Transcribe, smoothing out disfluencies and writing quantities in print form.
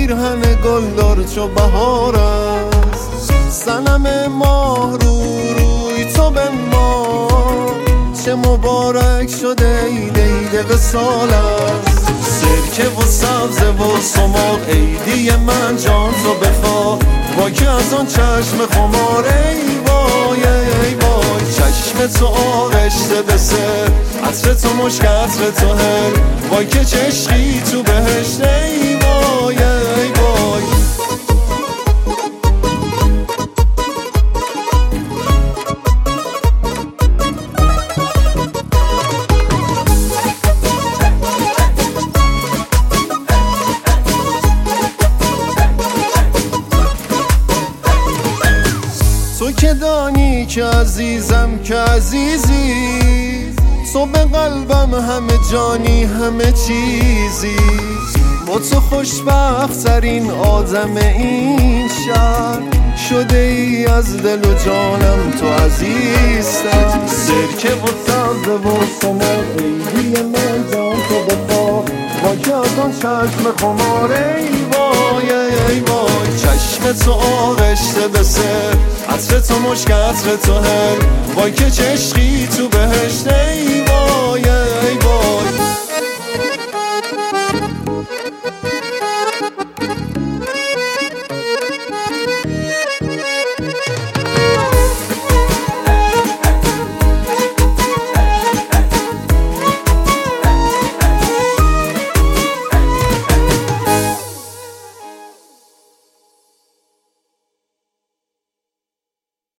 پیرهن گلدار چو بهار است. صنم ماه روی تو به ما چه مبارک شده عید وصال است. سرکه و سبزه و سماق عیدی من جان تو بخواه، وای که از آن چشم خمار ای وای ای وای. چشم تو آغشته به سر، عطر تو مشک عطر تو هل، وای که چشقی تو بهشت ای وای ای وای. تو که دانی که عزیزم که عزیزی، تو به قلبم همه جانی همه چیزی. با تو خوشبخت ترین آدم این شهر، شده ای از دل و جانم تو عزیزتر. سرکه و سبزه و سماق عیدی من جان تو بخواه، وای که از آن چشم خمار ای وای ای وای. چشم تو آغشته به سر، عطر تو مشک عطر تو هل، وای که چشقی تو بهشت ای وای ای وای.